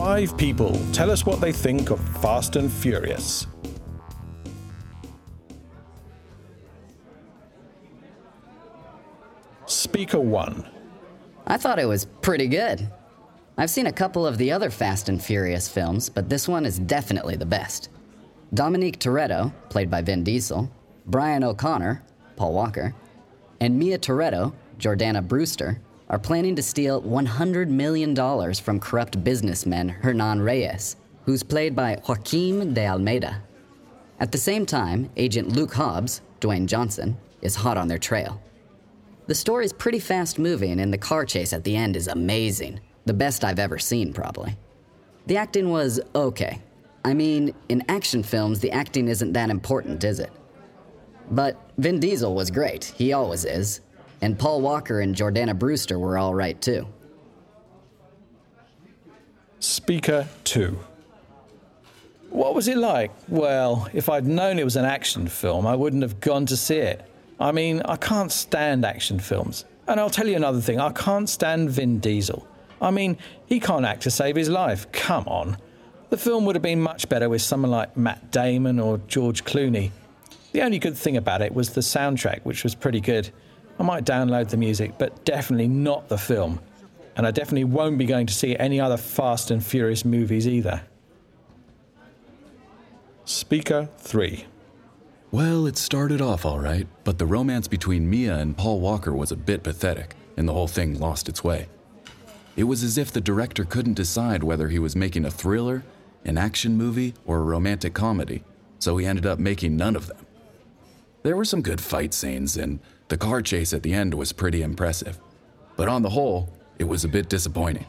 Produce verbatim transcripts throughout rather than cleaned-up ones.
Five people tell us what they think of Fast and Furious. Speaker one. I thought it was pretty good. I've seen a couple of the other Fast and Furious films, but this one is definitely the best. Dominique Toretto, played by Vin Diesel, Brian O'Connor, Paul Walker, and Mia Toretto, Jordana Brewster, are planning to steal one hundred million dollars from corrupt businessman Hernan Reyes, who's played by Joaquim de Almeida. At the same time, Agent Luke Hobbs, Dwayne Johnson, is hot on their trail. The story's pretty fast-moving, and the car chase at the end is amazing. The best I've ever seen, probably. The acting was okay. I mean, in action films, the acting isn't that important, is it? But Vin Diesel was great. He always is. And Paul Walker and Jordana Brewster were all right, too. Speaker two. What was it like? Well, if I'd known it was an action film, I wouldn't have gone to see it. I mean, I can't stand action films. And I'll tell you another thing, I can't stand Vin Diesel. I mean, he can't act to save his life. Come on. The film would have been much better with someone like Matt Damon or George Clooney. The only good thing about it was the soundtrack, which was pretty good. I might download the music, but definitely not the film. And I definitely won't be going to see any other Fast and Furious movies either. Speaker three. Well, it started off all right, but the romance between Mia and Paul Walker was a bit pathetic, and the whole thing lost its way. It was as if the director couldn't decide whether he was making a thriller, an action movie, or a romantic comedy, so he ended up making none of them. There were some good fight scenes, and the car chase at the end was pretty impressive. But on the whole, it was a bit disappointing.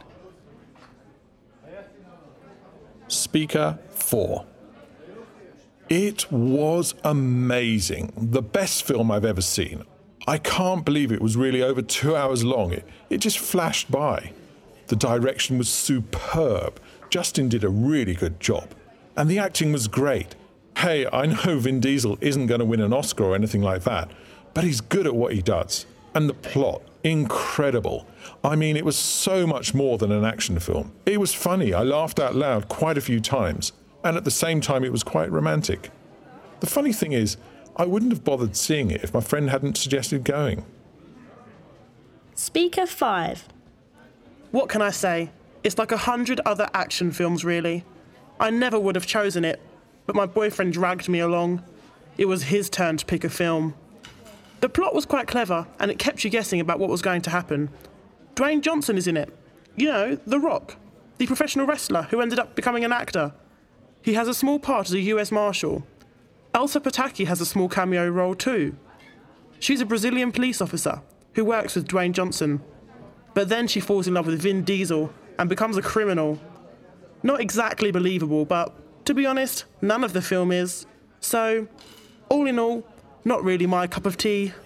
Speaker four. It was amazing. The best film I've ever seen. I can't believe it was really over two hours long. It, it just flashed by. The direction was superb. Justin did a really good job. And the acting was great. Hey, I know Vin Diesel isn't going to win an Oscar or anything like that, but he's good at what he does. And the plot, incredible. I mean, it was so much more than an action film. It was funny. I laughed out loud quite a few times. And at the same time, it was quite romantic. The funny thing is, I wouldn't have bothered seeing it if my friend hadn't suggested going. Speaker five. What can I say? It's like a hundred other action films, really. I never would have chosen it, but my boyfriend dragged me along. It was his turn to pick a film. The plot was quite clever, and it kept you guessing about what was going to happen. Dwayne Johnson is in it. You know, The Rock, the professional wrestler who ended up becoming an actor. He has a small part as a U S Marshal. Elsa Pataki has a small cameo role too. She's a Brazilian police officer who works with Dwayne Johnson. But then she falls in love with Vin Diesel and becomes a criminal. Not exactly believable, but to be honest, none of the film is. So, all in all, not really my cup of tea.